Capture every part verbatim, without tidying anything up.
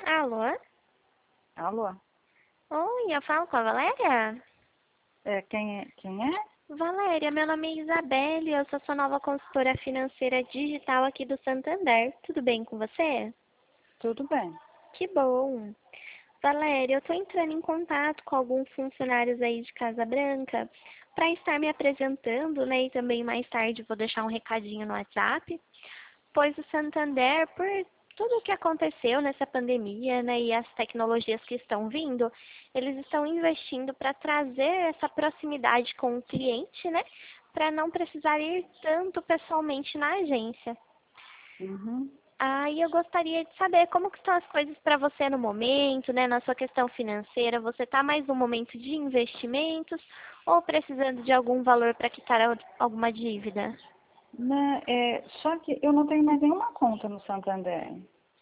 Alô? Alô? Oi, eu falo com a Valéria? É, quem é? Quem é? Valéria, meu nome é Isabelle, eu sou sua nova consultora financeira digital aqui do Santander. Tudo bem com você? Tudo bem. Que bom. Valéria, eu estou entrando em contato com alguns funcionários aí de Casa Branca para estar me apresentando, né? E também mais tarde vou deixar um recadinho no WhatsApp, pois o Santander, por tudo o que aconteceu nessa pandemia, né, e as tecnologias que estão vindo, eles estão investindo para trazer essa proximidade com o cliente, né, para não precisar ir tanto pessoalmente na agência. Uhum. Aí eu gostaria de saber como que estão as coisas para você no momento, né, na sua questão financeira. Você está mais no momento de investimentos ou precisando de algum valor para quitar al- alguma dívida? Né, é, só que eu não tenho mais nenhuma conta no Santander.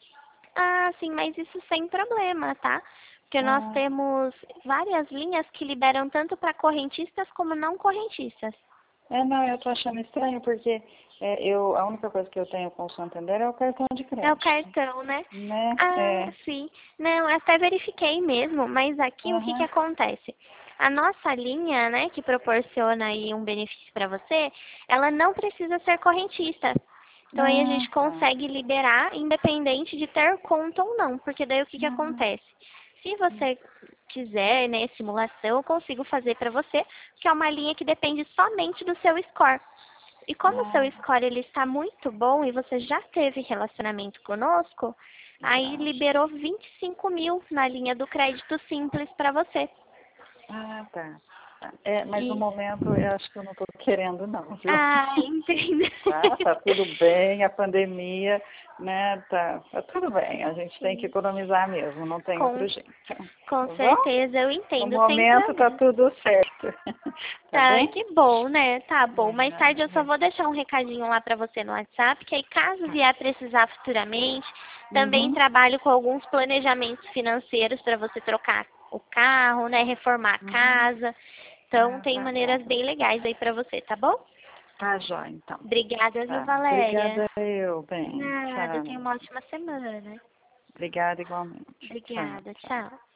Ah, sim, mas isso sem problema, tá? Porque nós Ah, temos várias linhas que liberam tanto para correntistas como não correntistas. é, não, eu tô achando estranho porque é, eu, a única coisa que eu tenho com o Santander é o cartão de É o crédito. cartão, né? Né? Ah, É. sim. Não, eu até verifiquei mesmo, mas aqui o que que Aham. acontece? A nossa linha, né, que proporciona aí um benefício para você, ela não precisa ser correntista. Então aí a Ah, gente tá. consegue liberar independente de ter conta ou não, porque daí o que que Ah, acontece? Se você quiser, né, simulação, eu consigo fazer para você, que é uma linha que depende somente do seu score. E como o seu ah, score ele está muito bom e você já teve relacionamento conosco, aí já. liberou vinte e cinco mil na linha do crédito simples para você. Ah, tá. Tá. É, mas no E, momento eu acho que eu não estou querendo não, viu? ah, entendo. Tá, tá tudo bem, a pandemia, né, tá, tá tudo bem, a gente tem que Sim, economizar mesmo, não tem com, outro jeito, tá com bom? certeza, eu No entendo, sem momento tá problema. tudo certo, tá Tá, bem? que bom, né? Tá bom. Mais Ah, tarde eu só vou deixar um recadinho lá para você no WhatsApp, que aí caso tá. vier precisar futuramente, também Uhum, trabalho com alguns planejamentos financeiros para você trocar o carro, né, reformar a uhum. casa. Então Ah, tem tá bom. maneiras bem legais aí para você, tá bom? Tá jóia, então. Obrigada, viu, Tá, Valéria? obrigada eu, bem, Nada, tenha tchau. uma ótima semana. Obrigada igualmente, tchau, Obrigada, tchau. tchau.